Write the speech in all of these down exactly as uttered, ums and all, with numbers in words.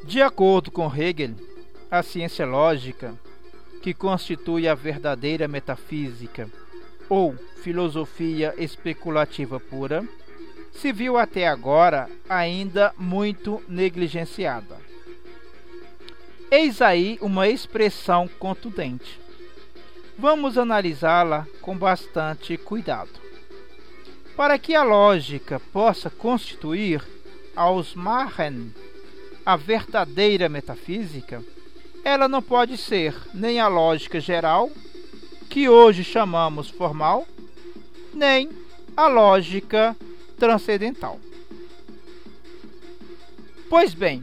De acordo com Hegel, a ciência lógica, que constitui a verdadeira metafísica ou filosofia especulativa pura, se viu até agora ainda muito negligenciada. Eis aí uma expressão contundente. Vamos analisá-la com bastante cuidado. Para que a lógica possa constituir aos Machen a verdadeira metafísica, ela não pode ser nem a lógica geral, que hoje chamamos formal, nem a lógica transcendental. Pois bem,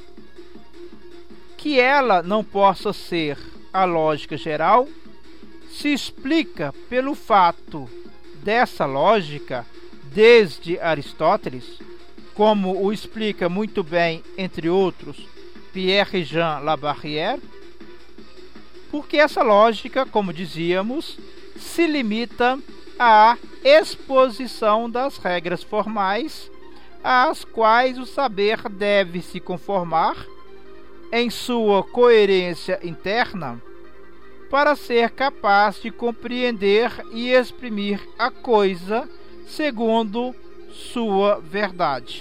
que ela não possa ser a lógica geral se explica pelo fato dessa lógica, desde Aristóteles, como o explica muito bem, entre outros, Pierre-Jean Labarrière, porque essa lógica, como dizíamos, se limita à exposição das regras formais às quais o saber deve se conformar em sua coerência interna para ser capaz de compreender e exprimir a coisa segundo sua verdade.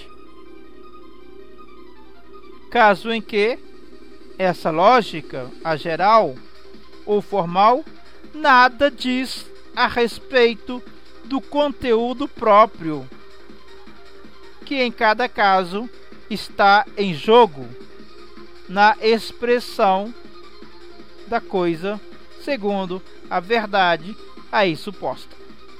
Caso em que essa lógica, a geral ou formal, nada diz a respeito do conteúdo próprio, que em cada caso está em jogo na expressão da coisa segundo a verdade aí suposta.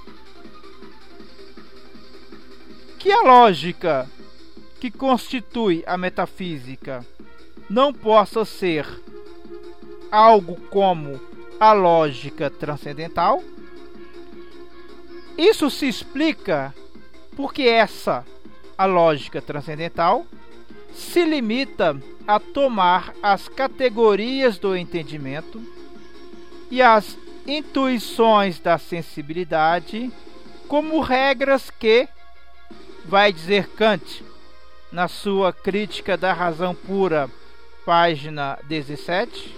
Que a lógica que constitui a metafísica não possa ser algo como a lógica transcendental, isso se explica porque essa, a lógica transcendental, se limita a tomar as categorias do entendimento e as intuições da sensibilidade como regras que, vai dizer Kant, na sua Crítica da Razão Pura, página dezessete,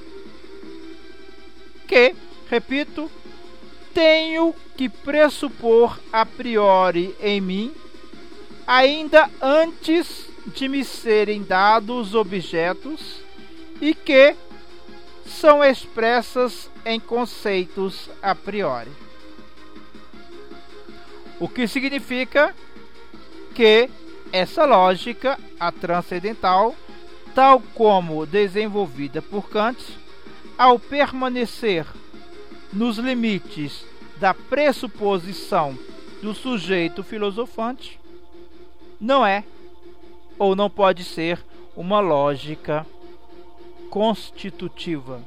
que, repito, tenho que pressupor a priori em mim, ainda antes de me serem dados os objetos, e que são expressas em conceitos a priori. O que significa que essa lógica, a transcendental, tal como desenvolvida por Kant, ao permanecer nos limites da pressuposição do sujeito filosofante, não é ou não pode ser uma lógica constitutiva.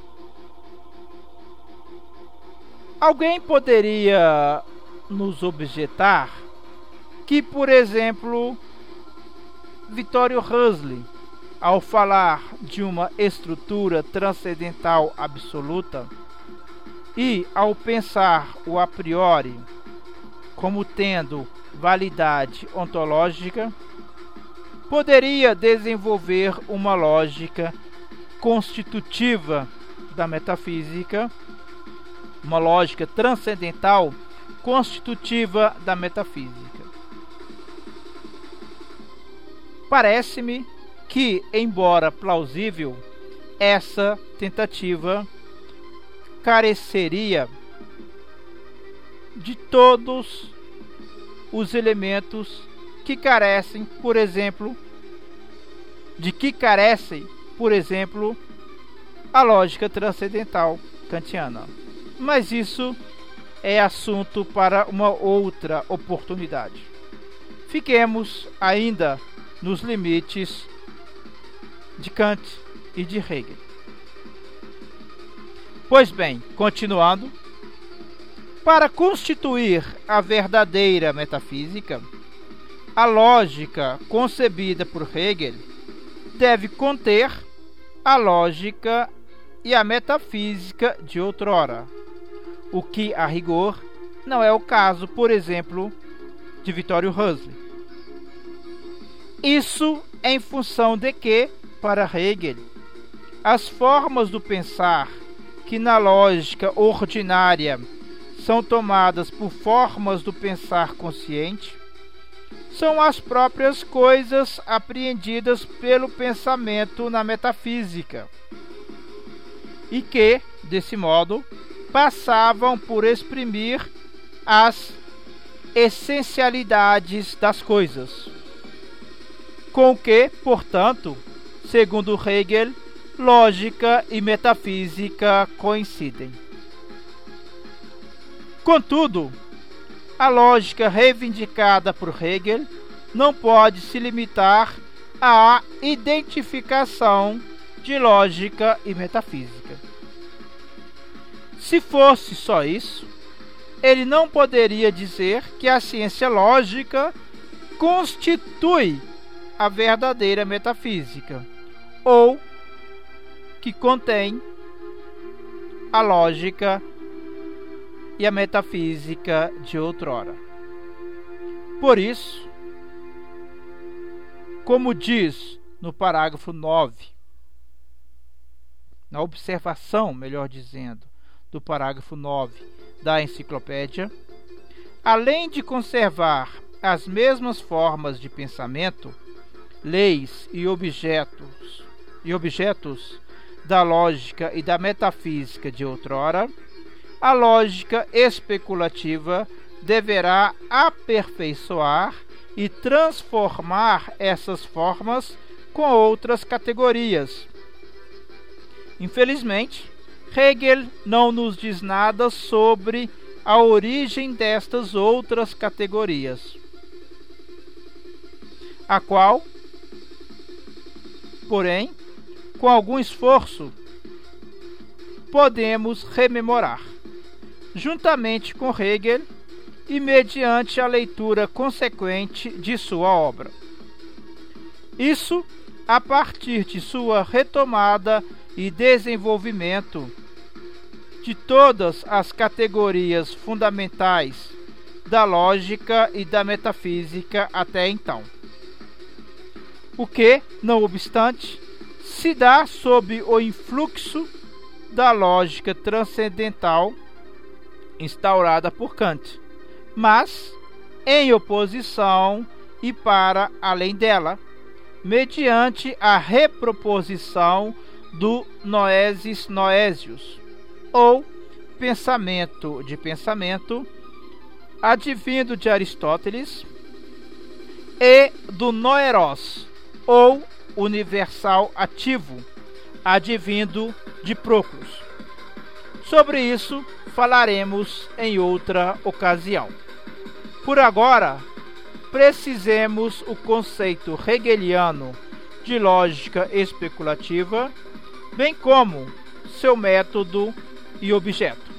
Alguém poderia nos objetar que, por exemplo, Vittorio Huxley, ao falar de uma estrutura transcendental absoluta e ao pensar o a priori como tendo validade ontológica, poderia desenvolver uma lógica constitutiva da metafísica, uma lógica transcendental constitutiva da metafísica. Parece-me que, embora plausível, essa tentativa careceria de todos os elementos que carecem, por exemplo, de que carecem, por exemplo, a lógica transcendental kantiana. Mas isso é assunto para uma outra oportunidade. Fiquemos ainda nos limites de Kant e de Hegel. Pois bem, continuando, para constituir a verdadeira metafísica, a lógica concebida por Hegel deve conter a lógica e a metafísica de outrora, o que, a rigor, não é o caso, por exemplo, de Vittorio Huxley. Isso em função de que, para Hegel, as formas do pensar que na lógica ordinária são tomadas por formas do pensar consciente, são as próprias coisas apreendidas pelo pensamento na metafísica, e que, desse modo, passavam por exprimir as essencialidades das coisas, com que, portanto, segundo Hegel, lógica e metafísica coincidem. Contudo, a lógica reivindicada por Hegel não pode se limitar à identificação de lógica e metafísica. Se fosse só isso, ele não poderia dizer que a ciência lógica constitui a verdadeira metafísica, ou que contém a lógica e a metafísica de outrora. Por isso, como diz no parágrafo nove, na observação, melhor dizendo, do parágrafo nove da enciclopédia, além de conservar as mesmas formas de pensamento, leis e objetos, e objetos da lógica e da metafísica de outrora, a lógica especulativa deverá aperfeiçoar e transformar essas formas com outras categorias. Infelizmente, Hegel não nos diz nada sobre a origem destas outras categorias, a qual, porém, com algum esforço, podemos rememorar, juntamente com Hegel e mediante a leitura consequente de sua obra. Isso a partir de sua retomada e desenvolvimento de todas as categorias fundamentais da lógica e da metafísica até então. O que, não obstante, se dá sob o influxo da lógica transcendental instaurada por Kant, mas em oposição e para além dela, mediante a reproposição do noesis noesius, ou pensamento de pensamento, advindo de Aristóteles, e do noeros, ou universal ativo, advindo de Proclus. Sobre isso falaremos em outra ocasião. Por agora, precisemos o conceito hegeliano de lógica especulativa, bem como seu método e objeto.